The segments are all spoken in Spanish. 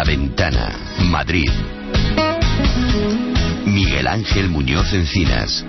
La Ventana, Madrid. Miguel Ángel Muñoz Encinas.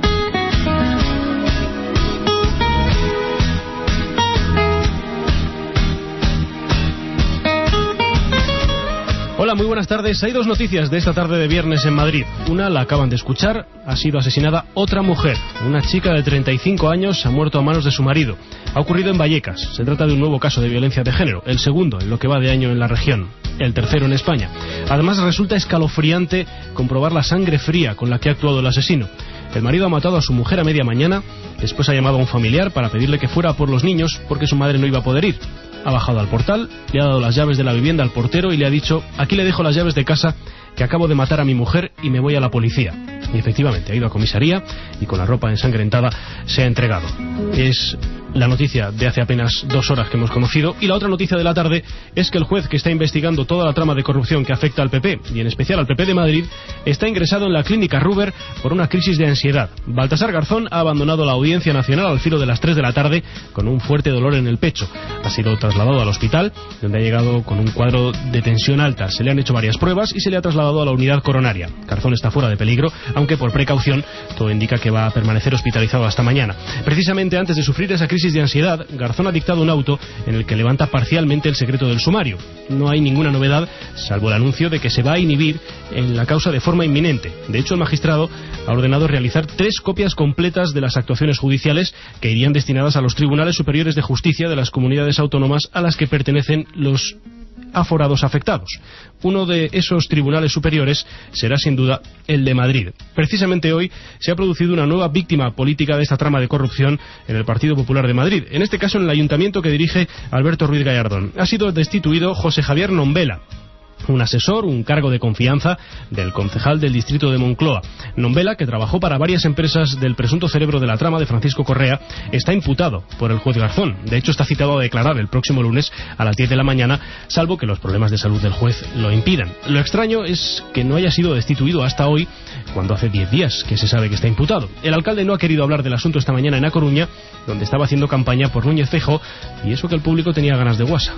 Hola, muy buenas tardes. Hay dos noticias de esta tarde de viernes en Madrid. Una la acaban de escuchar. Ha sido asesinada otra mujer. Una chica de 35 años ha muerto a manos de su marido. Ha ocurrido en Vallecas. Se trata de un nuevo caso de violencia de género. El segundo en lo que va de año en la región. El tercero en España. Además resulta escalofriante comprobar la sangre fría con la que ha actuado el asesino. El marido ha matado a su mujer a media mañana. Después ha llamado a un familiar para pedirle que fuera por los niños porque su madre no iba a poder ir. Ha bajado al portal, le ha dado las llaves de la vivienda al portero y le ha dicho: aquí le dejo las llaves de casa, que acabo de matar a mi mujer y me voy a la policía. Y efectivamente ha ido a comisaría y con la ropa ensangrentada se ha entregado. Es la noticia de hace apenas 2 horas que hemos conocido. Y la otra noticia de la tarde es que el juez que está investigando toda la trama de corrupción que afecta al PP, y en especial al PP de Madrid, está ingresado en la clínica Ruber por una crisis de ansiedad. Baltasar Garzón ha abandonado la Audiencia Nacional al filo de las 3 de la tarde con un fuerte dolor en el pecho. Ha sido trasladado al hospital, donde ha llegado con un cuadro de tensión alta. Se le han hecho varias pruebas y se le ha trasladado a la unidad coronaria. Garzón está fuera de peligro, aunque por precaución todo indica que va a permanecer hospitalizado hasta mañana. Precisamente antes de sufrir esa crisis de ansiedad, Garzón ha dictado un auto en el que levanta parcialmente el secreto del sumario. No hay ninguna novedad, salvo el anuncio de que se va a inhibir en la causa de forma inminente. De hecho, el magistrado ha ordenado realizar 3 copias completas de las actuaciones judiciales que irían destinadas a los tribunales superiores de justicia de las comunidades autónomas a las que pertenecen los aforados afectados. Uno de esos tribunales superiores será sin duda el de Madrid. Precisamente hoy se ha producido una nueva víctima política de esta trama de corrupción en el Partido Popular de Madrid, en este caso en el ayuntamiento que dirige Alberto Ruiz Gallardón. Ha sido destituido José Javier Nombela, un asesor, un cargo de confianza del concejal del distrito de Moncloa. Nombela, que trabajó para varias empresas del presunto cerebro de la trama de Francisco Correa, está imputado por el juez Garzón. De hecho, está citado a declarar el próximo lunes a las 10 de la mañana, salvo que los problemas de salud del juez lo impidan. Lo extraño es que no haya sido destituido hasta hoy, cuando hace 10 días que se sabe que está imputado. El alcalde no ha querido hablar del asunto esta mañana en A Coruña, donde estaba haciendo campaña por Núñez Feijóo, y eso que el público tenía ganas de guasa.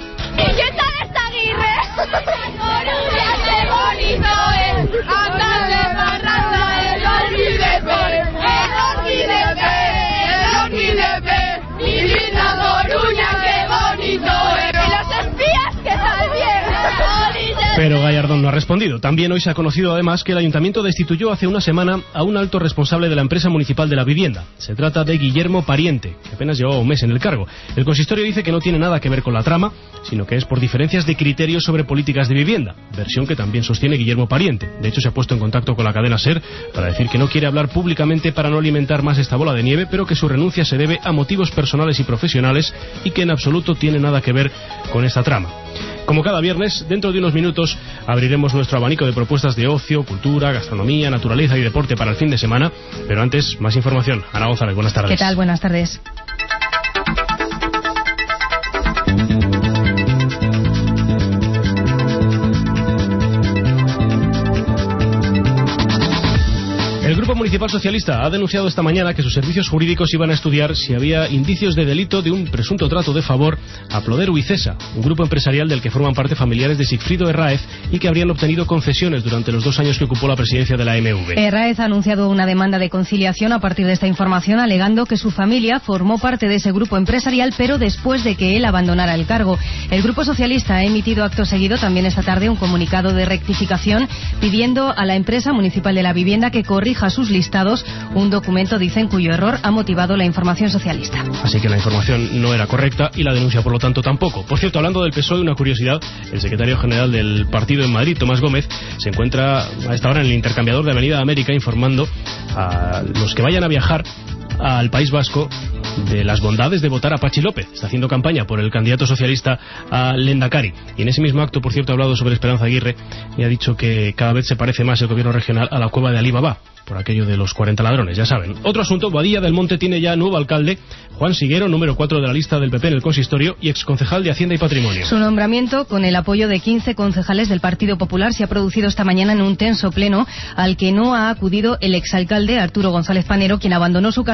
Pero Gallardón no ha respondido. También hoy se ha conocido además que el ayuntamiento destituyó hace una semana a un alto responsable de la empresa municipal de la vivienda. Se trata de Guillermo Pariente, que apenas llevaba un mes en el cargo. El consistorio dice que no tiene nada que ver con la trama, sino que es por diferencias de criterios sobre políticas de vivienda, versión que también sostiene Guillermo Pariente. De hecho, se ha puesto en contacto con la cadena SER para decir que no quiere hablar públicamente para no alimentar más esta bola de nieve, pero que su renuncia se debe a motivos personales y profesionales y que en absoluto tiene nada que ver con esta trama. Como cada viernes, dentro de unos minutos abriremos nuestro abanico de propuestas de ocio, cultura, gastronomía, naturaleza y deporte para el fin de semana. Pero antes, más información. Ana González, buenas tardes. ¿Qué tal? Buenas tardes. El Grupo Municipal Socialista ha denunciado esta mañana que sus servicios jurídicos iban a estudiar si había indicios de delito de un presunto trato de favor a Ploderu y Cesa, un grupo empresarial del que forman parte familiares de Sigfrido Herráez y que habrían obtenido concesiones durante los 2 años que ocupó la presidencia de la AMV. Herráez ha anunciado una demanda de conciliación a partir de esta información, alegando que su familia formó parte de ese grupo empresarial, pero después de que él abandonara el cargo. El Grupo Socialista ha emitido acto seguido también esta tarde un comunicado de rectificación pidiendo a la empresa municipal de la vivienda que corrija sus listados, un documento, dicen, cuyo error ha motivado la información socialista. Así que la información no era correcta y la denuncia, por lo tanto, tampoco. Por cierto, hablando del PSOE, una curiosidad: el secretario general del partido en Madrid, Tomás Gómez, se encuentra a esta hora en el intercambiador de Avenida América informando a los que vayan a viajar al País Vasco de las bondades de votar a Patxi López. Está haciendo campaña por el candidato socialista a Lehendakari. Y en ese mismo acto, por cierto, ha hablado sobre Esperanza Aguirre y ha dicho que cada vez se parece más el gobierno regional a la cueva de Alí Baba, por aquello de los 40 ladrones, ya saben. Otro asunto: Boadilla del Monte tiene ya nuevo alcalde, Juan Siguero, número 4 de la lista del PP en el consistorio y exconcejal de Hacienda y Patrimonio. Su nombramiento, con el apoyo de 15 concejales del Partido Popular, se ha producido esta mañana en un tenso pleno al que no ha acudido el exalcalde Arturo González Panero, quien abandonó su cargo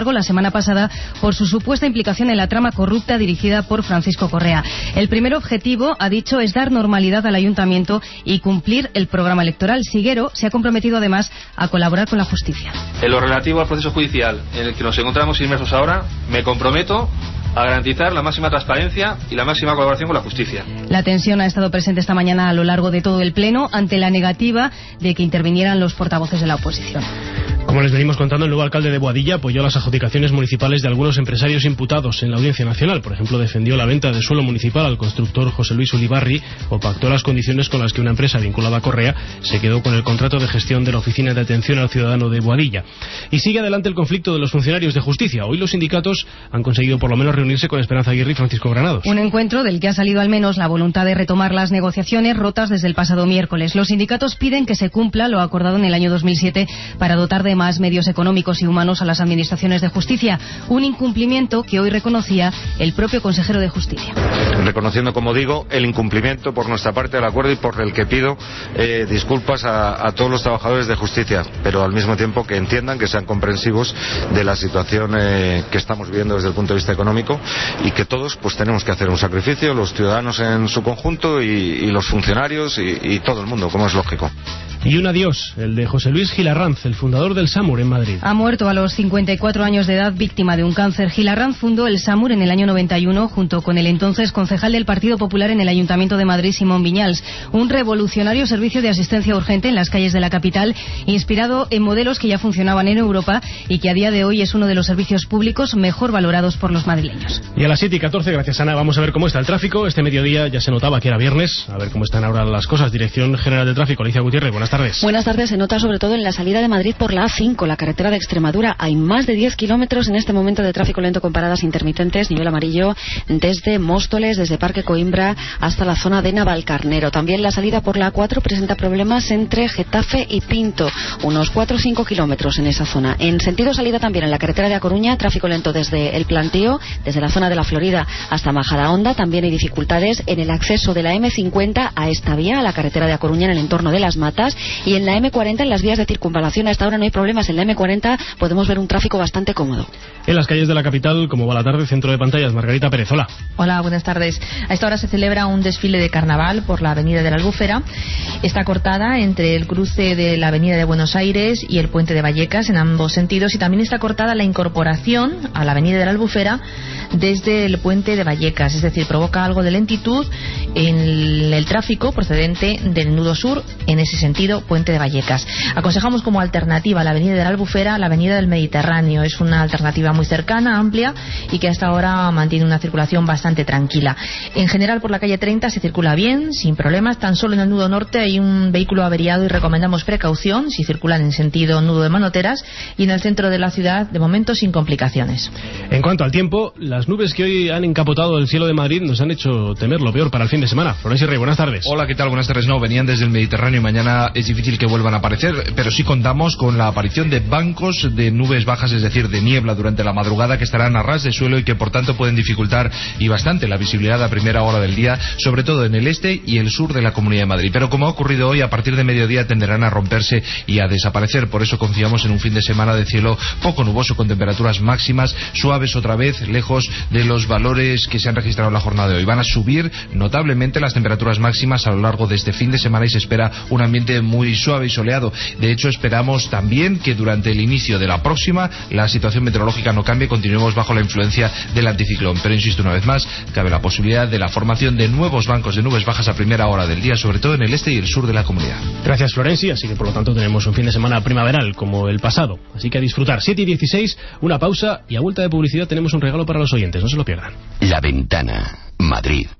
cargo la semana pasada por su supuesta implicación en la trama corrupta dirigida por Francisco Correa. El primer objetivo, ha dicho, es dar normalidad al ayuntamiento y cumplir el programa electoral. Siguero se ha comprometido además a colaborar con la justicia. En lo relativo al proceso judicial en el que nos encontramos inmersos ahora, me comprometo a garantizar la máxima transparencia y la máxima colaboración con la justicia. La tensión ha estado presente esta mañana a lo largo de todo el Pleno ante la negativa de que intervinieran los portavoces de la oposición. Como les venimos contando, el nuevo alcalde de Boadilla apoyó las adjudicaciones municipales de algunos empresarios imputados en la Audiencia Nacional. Por ejemplo, defendió la venta de suelo municipal al constructor José Luis Ulibarri o pactó las condiciones con las que una empresa vinculada a Correa se quedó con el contrato de gestión de la Oficina de Atención al Ciudadano de Boadilla. Y sigue adelante el conflicto de los funcionarios de justicia. Hoy los sindicatos han conseguido por lo menos reunirse con Esperanza Aguirre y Francisco Granados. Un encuentro del que ha salido al menos la voluntad de retomar las negociaciones rotas desde el pasado miércoles. Los sindicatos piden que se cumpla lo acordado en el año 2007 para dotar de más medios económicos y humanos a las administraciones de justicia, un incumplimiento que hoy reconocía el propio consejero de Justicia. Reconociendo, como digo, el incumplimiento por nuestra parte del acuerdo y por el que pido disculpas a todos los trabajadores de justicia, pero al mismo tiempo que entiendan, que sean comprensivos de la situación que estamos viviendo desde el punto de vista económico y que todos pues tenemos que hacer un sacrificio, los ciudadanos en su conjunto y los funcionarios y todo el mundo, como es lógico. Y un adiós, el de José Luis Gil Arranz, el fundador del SAMUR en Madrid. Ha muerto a los 54 años de edad, víctima de un cáncer. Gil Arranz fundó el SAMUR en el año 91 junto con el entonces concejal del Partido Popular en el Ayuntamiento de Madrid, Simón Viñals. Un revolucionario servicio de asistencia urgente en las calles de la capital, inspirado en modelos que ya funcionaban en Europa y que a día de hoy es uno de los servicios públicos mejor valorados por los madrileños. Y a las 7:14, gracias Ana, vamos a ver cómo está el tráfico. Este mediodía ya se notaba que era viernes, a ver cómo están ahora las cosas. Dirección General de Tráfico, Alicia Gutiérrez, buenas tardes. Buenas tardes. Se nota sobre todo en la salida de Madrid por la A5, la carretera de Extremadura. Hay más de 10 kilómetros en este momento de tráfico lento con paradas intermitentes, nivel amarillo, desde Móstoles, desde Parque Coimbra hasta la zona de Navalcarnero. También la salida por la A4 presenta problemas entre Getafe y Pinto, unos 4 o 5 kilómetros en esa zona. En sentido salida también en la carretera de A Coruña, tráfico lento desde El Plantío, desde la zona de la Florida hasta Majadahonda. También hay dificultades en el acceso de la M50 a esta vía, a la carretera de A Coruña en el entorno de Las Matas, y en la M40 en las vías de circunvalación. Hasta ahora no hay problemas. En la M40 podemos ver un tráfico bastante cómodo. En las calles de la capital, como va la tarde, centro de pantallas, Margarita Pérez, hola. Hola, buenas tardes. A esta hora se celebra un desfile de carnaval por la avenida de la Albufera. Está cortada entre el cruce de la avenida de Buenos Aires y el puente de Vallecas en ambos sentidos, y también está cortada la incorporación a la avenida de la Albufera desde el puente de Vallecas, es decir, provoca algo de lentitud en el tráfico procedente del nudo sur, en ese sentido, puente de Vallecas. Aconsejamos como alternativa a la avenida de la Albufera la avenida del Mediterráneo. Es una alternativa muy cercana, amplia y que hasta ahora mantiene una circulación bastante tranquila. En general por la calle 30 se circula bien, sin problemas. Tan solo en el nudo norte hay un vehículo averiado y recomendamos precaución si circulan en sentido nudo de Manoteras, y en el centro de la ciudad de momento sin complicaciones. En cuanto al tiempo, las nubes que hoy han encapotado el cielo de Madrid nos han hecho temer lo peor para el fin de semana. Florencio Rey, buenas tardes. Hola, ¿qué tal? Buenas tardes. No, venían desde el Mediterráneo y mañana es difícil que vuelvan a aparecer, pero sí contamos con la aparición de bancos de nubes bajas, es decir, de niebla durante la madrugada, que estarán a ras de suelo y que por tanto pueden dificultar y bastante la visibilidad a primera hora del día, sobre todo en el este y el sur de la Comunidad de Madrid. Pero como ha ocurrido hoy, a partir de mediodía tenderán a romperse y a desaparecer. Por eso confiamos en un fin de semana de cielo poco nuboso, con temperaturas máximas suaves otra vez, lejos de los valores que se han registrado en la jornada de hoy. Van a subir notablemente las temperaturas máximas a lo largo de este fin de semana y se espera un ambiente muy suave y soleado. De hecho, esperamos también que durante el inicio de la próxima la situación meteorológica no cambie, continuemos bajo la influencia del anticiclón. Pero insisto una vez más, cabe la posibilidad de la formación de nuevos bancos de nubes bajas a primera hora del día, sobre todo en el este y el sur de la comunidad. Gracias, Florencio. Así que por lo tanto tenemos un fin de semana primaveral como el pasado. Así que a disfrutar. 7:16, una pausa y a vuelta de publicidad tenemos un regalo para los oyentes. No se lo pierdan. La Ventana, Madrid.